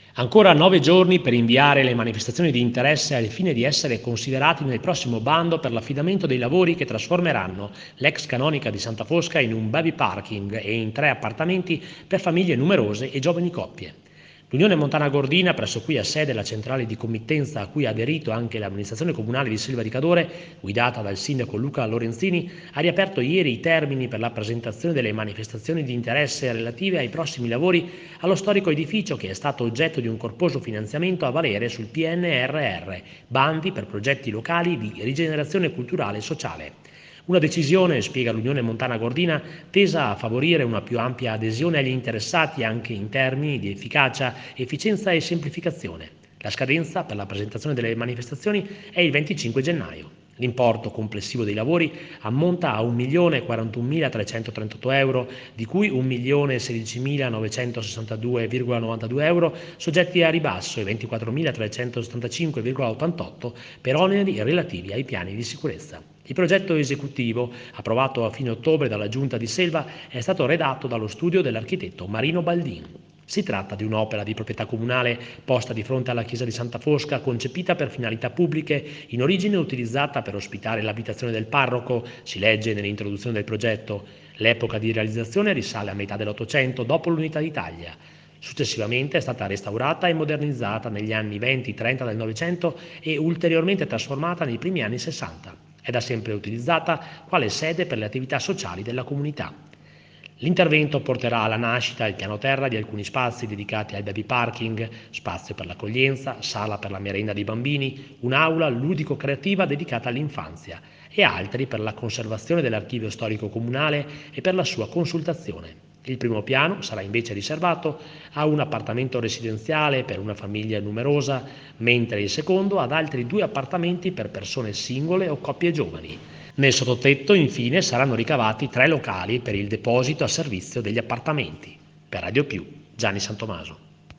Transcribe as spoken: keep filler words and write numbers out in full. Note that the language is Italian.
Ancora nove giorni per inviare le manifestazioni di interesse al fine di essere considerati nel prossimo bando per l'affidamento dei lavori che trasformeranno l'ex canonica di Santa Fosca in un baby parking e in tre appartamenti per famiglie numerose e giovani coppie. L'Unione Montana Gordina, presso cui ha sede la centrale di committenza a cui ha aderito anche l'amministrazione comunale di Selva di Cadore, guidata dal sindaco Luca Lorenzini, ha riaperto ieri i termini per la presentazione delle manifestazioni di interesse relative ai prossimi lavori allo storico edificio che è stato oggetto di un corposo finanziamento a valere sul P N R R, bandi per progetti locali di rigenerazione culturale e sociale. Una decisione, spiega l'Unione Montana Gordina, tesa a favorire una più ampia adesione agli interessati anche in termini di efficacia, efficienza e semplificazione. La scadenza per la presentazione delle manifestazioni è il venticinque gennaio. L'importo complessivo dei lavori ammonta a un milione quarantunomilatrecentotrentotto euro, di cui un milione sedicimilanovecentosessantadue virgola novantadue euro soggetti a ribasso e ventiquattromilatrecentosettantacinque virgola ottantotto per oneri relativi ai piani di sicurezza. Il progetto esecutivo, approvato a fine ottobre dalla Giunta di Selva, è stato redatto dallo studio dell'architetto Marino Baldin. Si tratta di un'opera di proprietà comunale posta di fronte alla chiesa di Santa Fosca, concepita per finalità pubbliche, in origine utilizzata per ospitare l'abitazione del parroco, si legge nell'introduzione del progetto. L'epoca di realizzazione risale a metà dell'Ottocento, dopo l'Unità d'Italia. Successivamente è stata restaurata e modernizzata negli anni venti trenta del Novecento e ulteriormente trasformata nei primi anni sessanta. È da sempre utilizzata quale sede per le attività sociali della comunità. L'intervento porterà alla nascita il piano terra di alcuni spazi dedicati al baby parking, spazio per l'accoglienza, sala per la merenda dei bambini, un'aula ludico-creativa dedicata all'infanzia e altri per la conservazione dell'archivio storico comunale e per la sua consultazione. Il primo piano sarà invece riservato a un appartamento residenziale per una famiglia numerosa, mentre il secondo ad altri due appartamenti per persone singole o coppie giovani. Nel sottotetto, infine, saranno ricavati tre locali per il deposito a servizio degli appartamenti. Per Radio Più, Gianni Santomaso.